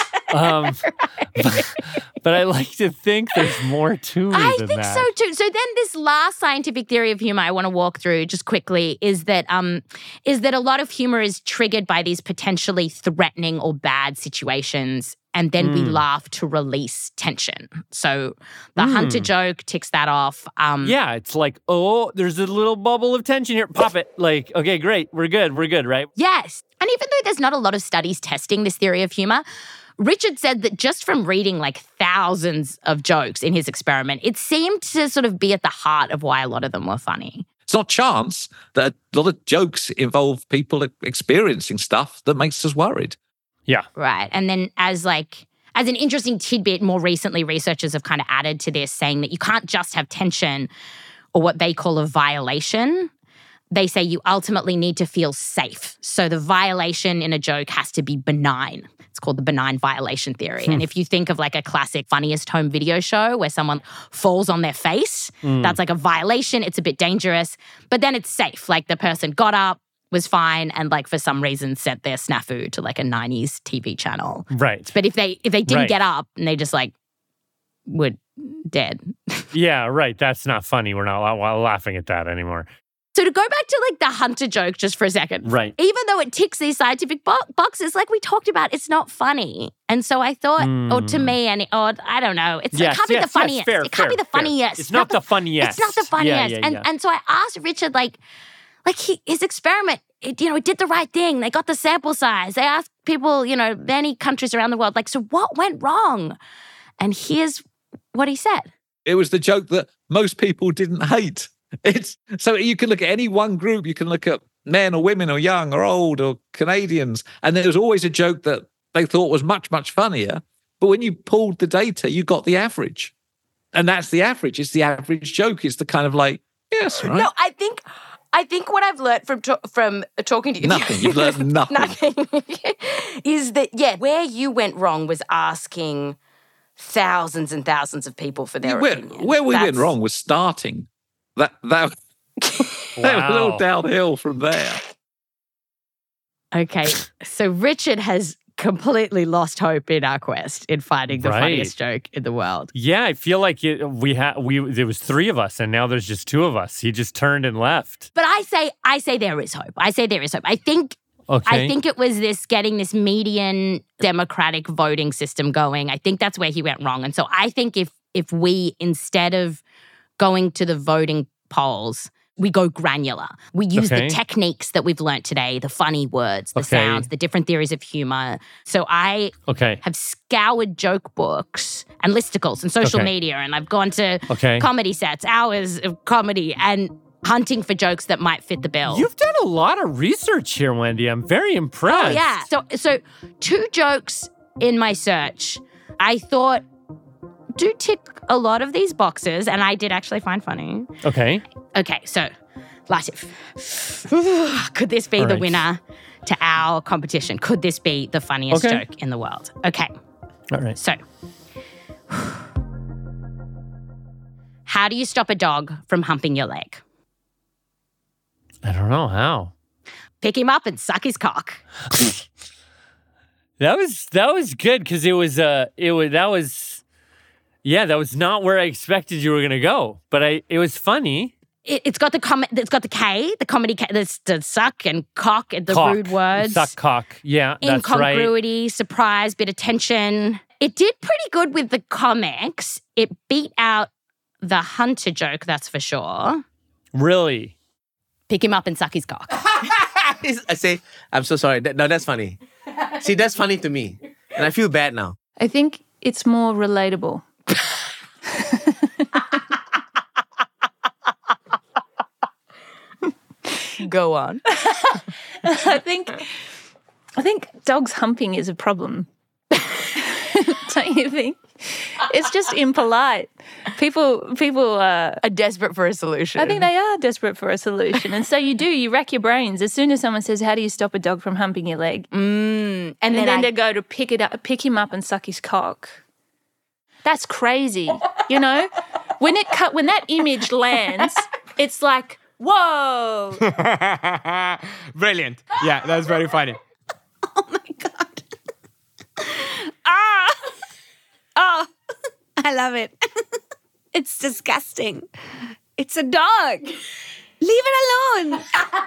um, but, but I like to think there's more to me I than think that. so too. So then, this last scientific theory of humor I want to walk through just quickly is that um, is that a lot of humor is triggered by these potentially threatening or bad situations. And then we Mm. laugh to release tension. So the Mm. hunter joke ticks that off. Um, Yeah, it's like, oh, there's a little bubble of tension here. Pop it. Like, okay, great. We're good. We're good, right? Yes. And even though there's not a lot of studies testing this theory of humor, Richard said that just from reading like thousands of jokes in his experiment, it seemed to sort of be at the heart of why a lot of them were funny. It's not chance that a lot of jokes involve people experiencing stuff that makes us worried. Yeah. Right. And then as like, as an interesting tidbit, more recently, researchers have kind of added to this, saying that you can't just have tension or what they call a violation. They say you ultimately need to feel safe. So the violation in a joke has to be benign. It's called the benign violation theory. Hmm. And if you think of like a classic funniest home video show where someone falls on their face, Mm. that's like a violation. It's a bit dangerous, but then it's safe. Like the person got up, was fine, and like for some reason sent their snafu to like a nineties T V channel. Right. But if they if they didn't Right. get up and they just like were dead. Yeah, right. That's not funny. We're not la- laughing at that anymore. So to go back to like the hunter joke just for a second. Right. Even though it ticks these scientific bo- boxes, like we talked about, it's not funny. And so I thought, or to Mm. me, and or I don't know, it's, Yes, it can't be yes, the yes, funniest. fair, it can't be fair, the fair. funniest. It's not the funniest. It's not the Yeah, funniest. yeah, and yeah. and so I asked Richard, like, like he his experiment, it, you know, it did the right thing. They got the sample size. They asked people, you know, many countries around the world, like, so what went wrong? And here's what he said. It was the joke that most people didn't hate. It's so you can look at any one group. You can look at men or women or young or old or Canadians, and there was always a joke that they thought was much, much funnier. But when you pulled the data, you got the average. And that's the average. It's the average joke. It's the kind of like, yes, right? No, I think I think what I've learned from to- from talking to you Nothing. You've learned nothing. nothing is that yeah, where you went wrong was asking thousands and thousands of people for their where, opinion. where we went That's- wrong was starting. That that, that was all Wow. downhill from there. Okay, so Richard has completely lost hope in our quest in finding the Right. funniest joke in the world. Yeah, I feel like it, we had we there was three of us, and now there's just two of us. He just turned and left. But I say I say there is hope. I say there is hope. I think Okay. I think it was this getting this median democratic voting system going. I think that's where he went wrong. And so I think if if we, instead of going to the voting polls, we go granular. We use Okay. the techniques that we've learnt today, the funny words, the Okay. sounds, the different theories of humor. So I Okay. have scoured joke books and listicles and social Okay. media, and I've gone to Okay. comedy sets, hours of comedy, and hunting for jokes that might fit the bill. You've done a lot of research here, Wendy. I'm very impressed. Oh, yeah. So, so two jokes in my search, I thought do tick a lot of these boxes, and I did actually find funny. Okay. Okay, so Latif, could this be All the right. winner to our competition? Could this be the funniest Okay. joke in the world? Okay, All right. so how do you stop a dog from humping your leg? I don't know how. Pick him up and suck his cock. That was that was good because it was uh it was that was yeah that was not where I expected you were gonna go, but I it was funny. it, it's got the com- it's got the K, the comedy K, the, the suck and cock and the Cock. rude words. Suck cock. Yeah, that's right. Incongruity, surprise, bit of tension. It did pretty good with the comics. It beat out the Hunter joke, that's for sure. Really? Pick him up and suck his cock. I say, I'm so sorry. That- no, that's funny. See, that's funny to me. And I feel bad now. I think it's more relatable. Go on. I think I think dogs humping is a problem. Don't you think? It's just impolite. People people uh, are desperate for a solution. I think they are desperate for a solution. And so you do, you rack your brains. As soon as someone says, how do you stop a dog from humping your leg? Mm, and, and then, then I- they go to pick it up, pick him up and suck his cock. That's crazy. You know? When it cut when that image lands, it's like, whoa. Brilliant. Yeah, that's very funny. Ah! Oh, I love it. It's disgusting. It's a dog. Leave it alone.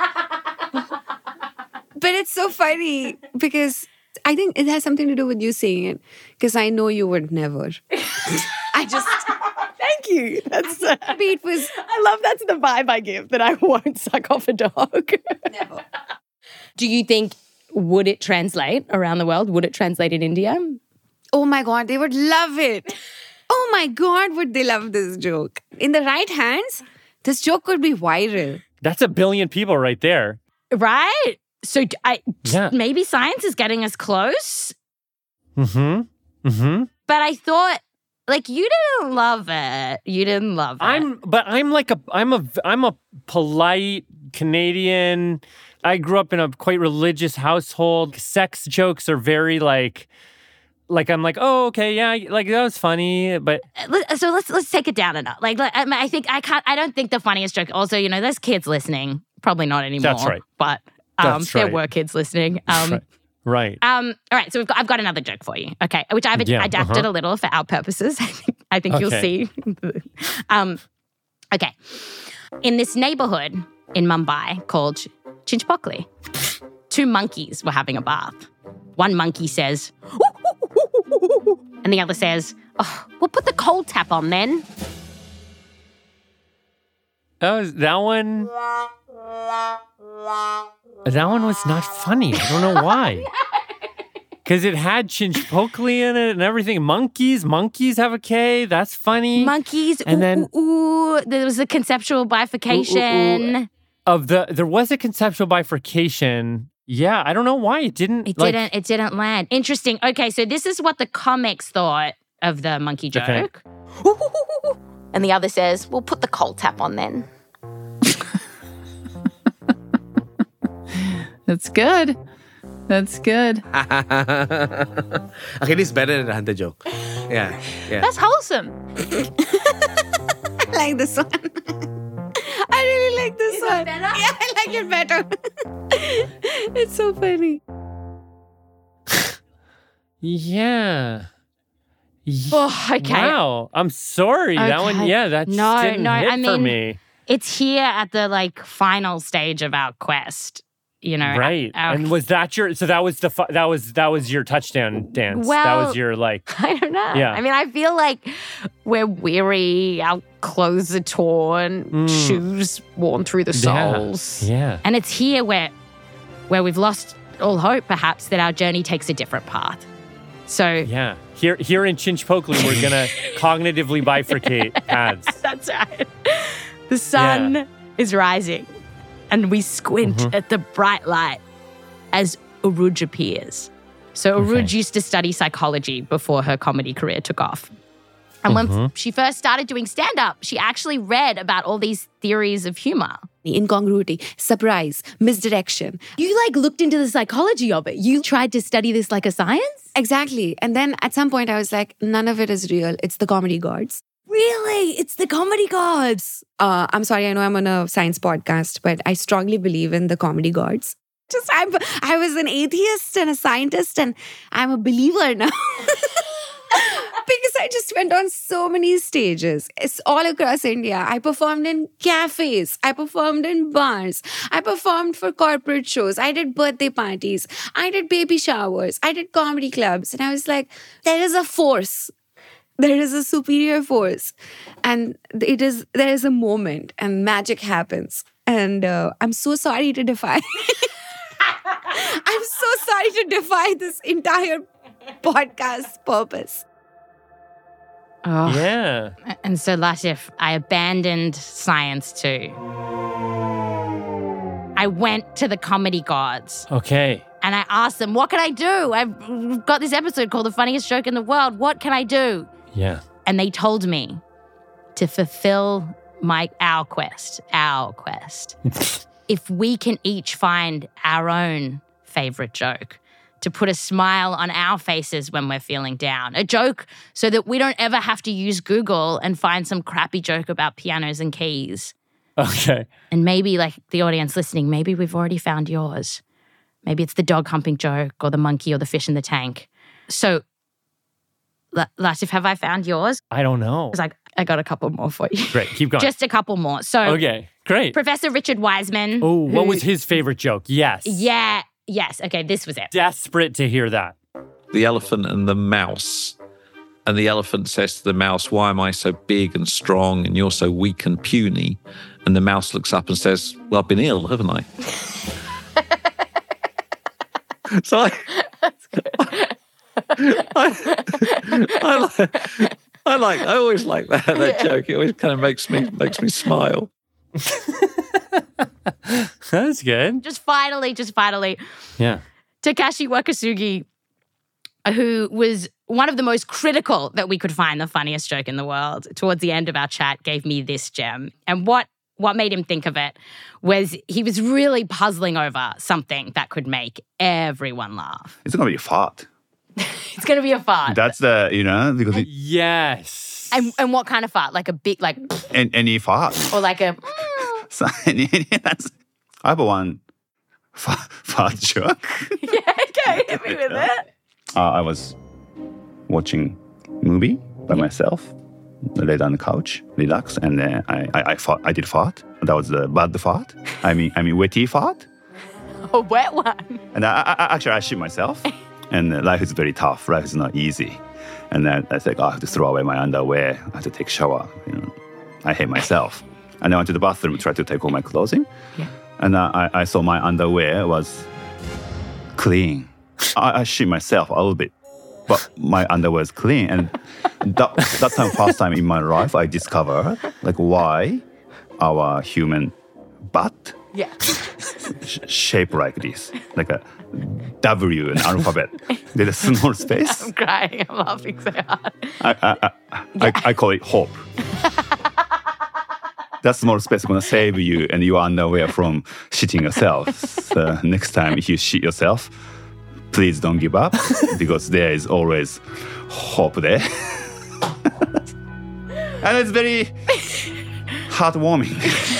But it's so funny because I think it has something to do with you saying it because I know you would never. I just... Thank you. That's uh, Pete was... I love that's the vibe I give, that I won't suck off a dog. Never. Do you think, would it translate around the world? Would it translate in India? Oh my God, they would love it. Oh my God, would they love this joke. In the right hands, this joke could be viral. That's a billion people right there. Right? So I Yeah. maybe science is getting us close, Mm-hmm. Mm-hmm. but I thought, like, you didn't love it. You didn't love it. I'm, but I'm like a, I'm a, I'm a polite Canadian. I grew up in a quite religious household. Sex jokes are very like, like I'm like, oh, okay, yeah, like that was funny, but Let- So let's let's take it down a notch. Like, like I, mean, I think I can't. I don't think the funniest joke. Also, you know, there's kids listening. Probably not anymore. That's right. But um, That's there right. were kids listening. Um, right. right. um, all right. So we've got, I've got another joke for you. Okay, which I've Yeah, adapted uh-huh. a little for our purposes. I think, I think you'll Okay. see. um, okay. In this neighborhood in Mumbai called Chinchpokli, two monkeys were having a bath. One monkey says, and the other says, oh, we'll put the cold tap on then. That was that one. That one was not funny. I don't know why. Because it had Chinchpokli in it and everything. Monkeys, monkeys have a K. That's funny. Monkeys, And ooh, then- ooh, ooh. There was a conceptual bifurcation. Ooh, ooh, ooh. Of the, there was a conceptual bifurcation. Yeah, I don't know why it didn't. It like, didn't. It didn't land. Interesting. Okay, so this is what the comics thought of the monkey joke. Okay. And the other says, "We'll put the cold tap on then." That's good. That's good. Okay, this is better than the Hunter joke. Yeah, yeah. That's wholesome. I like this one. I really like this one. Yeah, I like it better. It's so funny. Yeah. Oh, okay. Wow. I'm sorry. That one, Okay. yeah, that just No, didn't no, hit I for mean, me. It's here at the like final stage of our quest. You know, Right. our- And was that your, so that was the, fu- that was, that was your touchdown dance. that Well- was your like, I don't know. Yeah. I mean, I feel like we're weary, our clothes are torn, Mm. shoes worn through the Yeah. soles. Yeah. And it's here where where we've lost all hope, perhaps, that our journey takes a different path. So Yeah. Here here in Chinchpokli, we're going to cognitively bifurcate paths. that's right. The sun Yeah. is rising, and we squint Mhm. at the bright light as Uruj appears. So Uruj Okay. used to study psychology before her comedy career took off. And when Mhm. she first started doing stand-up, she actually read about all these theories of humor. Incongruity, surprise, misdirection. You like looked into the psychology of it. You tried to study this like a science? Exactly. And then at some point I was like, none of it is real. It's the comedy gods. Really? It's the comedy gods. Uh, I'm sorry, I know I'm on a science podcast, but I strongly believe in the comedy gods. Just I'm I was an atheist and a scientist, and I'm a believer now. Because I just went on so many stages. It's all across India. I performed in cafes. I performed in bars. I performed for corporate shows. I did birthday parties. I did baby showers. I did comedy clubs. And I was like, there is a force. There is a superior force. And it is there is a moment and magic happens. And uh, I'm so sorry to defy. I'm so sorry to defy this entire podcast purpose. Oh. Yeah. And so, Latif, I abandoned science too. I went to the comedy gods. Okay. And I asked them, what can I do? I've got this episode called The Funniest Joke in the World. What can I do? Yeah. And they told me to fulfill my our quest, our quest. If we can each find our own favorite joke, to put a smile on our faces when we're feeling down. A joke so that we don't ever have to use Google and find some crappy joke about pianos and keys. Okay. And maybe, like the audience listening, maybe we've already found yours. Maybe it's the dog humping joke or the monkey or the fish in the tank. So, Latif, have I found yours? I don't know. Because I, I got a couple more for you. Great, keep going. Just a couple more. So, okay, great. Professor Richard Wiseman. Oh, what who- was his favorite joke? Yes. Yeah. Yes. Okay, this was it. Desperate to hear that. The elephant and the mouse. And the elephant says to the mouse, why am I so big and strong and you're so weak and puny? And the mouse looks up and says, well, I've been ill, haven't I? So I, I, I, like, I like, I always like that, that Yeah. joke. It always kind of makes me, makes me smile. That's good. Just finally, just finally, Yeah. Takashi Wakasugi, who was one of the most critical that we could find the funniest joke in the world, towards the end of our chat, gave me this gem. And what what made him think of it was he was really puzzling over something that could make everyone laugh. It's gonna be fart. It's going to be a fart. That's the, you know, because it, Yes. And, and what kind of fart? Like a big, like, any, any fart. or like a, So, any, any, that's, I have one fart, fart joke. yeah, okay, hit me with it. Uh, I was watching movie by myself, lay down on the couch, relax, and then I, I, I, fart, I did fart. That was the bad fart. I mean, I mean, wetty fart. A wet one. And I, I, actually, I shit myself. And uh, life is very tough. Life is not easy. And then I think, oh, I have to throw away my underwear. I have to take a shower. You know, I hate myself. And I went to the bathroom, tried to take all my clothing. Yeah. And uh, I, I saw my underwear was clean. I, I shit myself a little bit, but my underwear is clean. And that, that time, first time in my life, I discovered like why our human butt Yeah. sh- shape like this, like a W in alphabet. There's a small space. I'm crying. I'm laughing so hard. I, I, I, I, I call it hope. That small space is going to save you and your underwear from shitting yourself. So next time if you shit yourself, please don't give up because there is always hope there. And it's very heartwarming.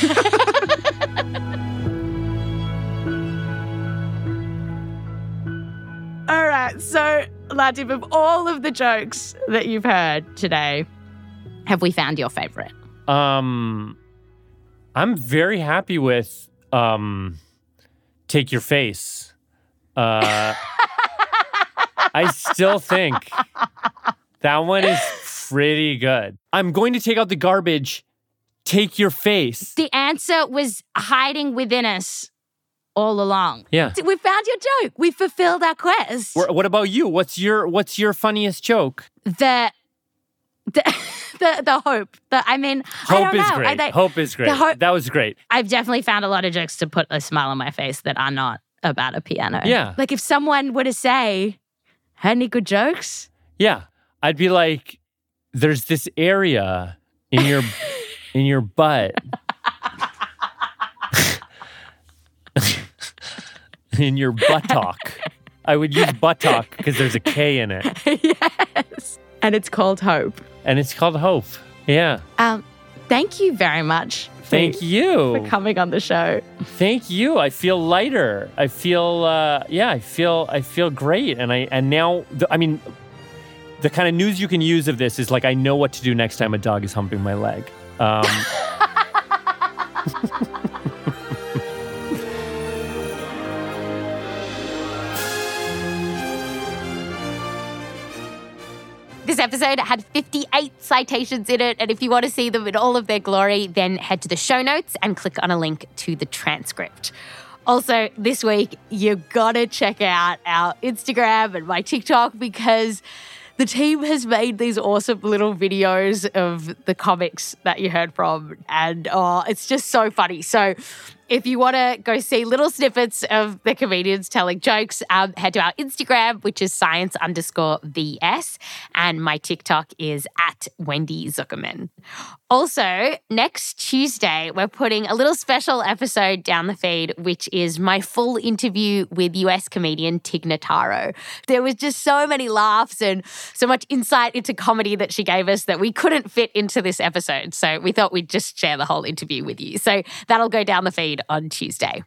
All right. So, Latif, of all of the jokes that you've heard today, have we found your favorite? Um, I'm very happy with um, Take Your Face. Uh, I still think that one is pretty good. I'm going to take out the garbage. Take your face. The answer was hiding within us all along. Yeah. We found your joke. We fulfilled our quest. Wh- What about you? What's your What's your funniest joke? The the the, the hope. The, I mean, I Hope don't is know. great. I, think- Hope is great. the hope- That was great. I've definitely found a lot of jokes to put a smile on my face that are not about a piano. Yeah. Like if someone were to say, "Had any good jokes?" Yeah, I'd be like, "There's this area in your in your butt." In your buttock. I would use buttock because there's a K in it. Yes. And it's called hope. And it's called Hope. Yeah. Um, thank you very much. for- Thank you. for coming on the show. Thank you. I feel lighter. I feel uh yeah, I feel I feel great. And I and now the, I mean The kind of news you can use of this is like, I know what to do next time a dog is humping my leg. Um, This episode had fifty-eight citations in it, and if you want to see them in all of their glory, then head to the show notes and click on a link to the transcript. Also, this week, you gotta check out our Instagram and my TikTok because the team has made these awesome little videos of the comics that you heard from, and oh, it's just so funny. So if you want to go see little snippets of the comedians telling jokes, um, head to our Instagram, which is science underscore VS, and my TikTok is at Wendy Zuckerman. Also, next Tuesday, we're putting a little special episode down the feed, which is my full interview with U S comedian Tig Notaro. There was just so many laughs and so much insight into comedy that she gave us that we couldn't fit into this episode. So we thought we'd just share the whole interview with you. So that'll go down the feed on Tuesday.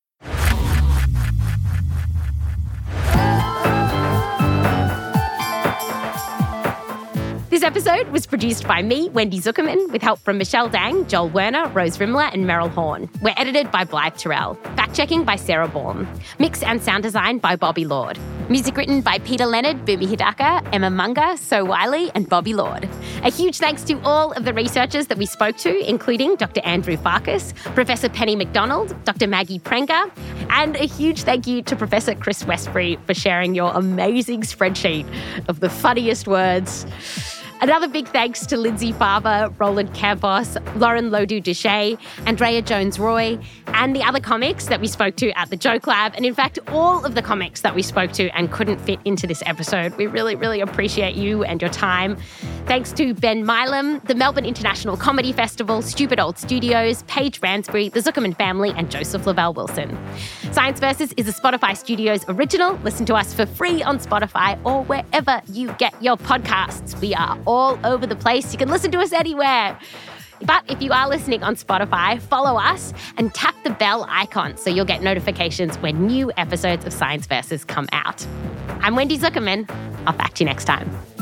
This episode was produced by me, Wendy Zuckerman, with help from Michelle Dang, Joel Werner, Rose Rimler, and Meryl Horn. We're edited by Blythe Terrell. Fact-checking by Sarah Baum. Mix and sound design by Bobby Lord. Music written by Peter Leonard, Boomy Hidaka, Emma Munga, So Wiley, and Bobby Lord. A huge thanks to all of the researchers that we spoke to, including Doctor Andrew Farkas, Professor Penny McDonald, Doctor Maggie Prenger, and a huge thank you to Professor Chris Westbury for sharing your amazing spreadsheet of the funniest words. Another big thanks to Lindsay Farber, Roland Campos, Lauren Lodu-Duché, Andrea Jones-Roy, and the other comics that we spoke to at the Joke Lab, and in fact, all of the comics that we spoke to and couldn't fit into this episode. We really, really appreciate you and your time. Thanks to Ben Milam, the Melbourne International Comedy Festival, Stupid Old Studios, Paige Ransbury, the Zuckerman family, and Joseph Lavelle Wilson. Science Versus is a Spotify Studios original. Listen to us for free on Spotify or wherever you get your podcasts. We are all over the place. You can listen to us anywhere. But if you are listening on Spotify, follow us and tap the bell icon so you'll get notifications when new episodes of Science Versus come out. I'm Wendy Zuckerman. I'll back to you next time.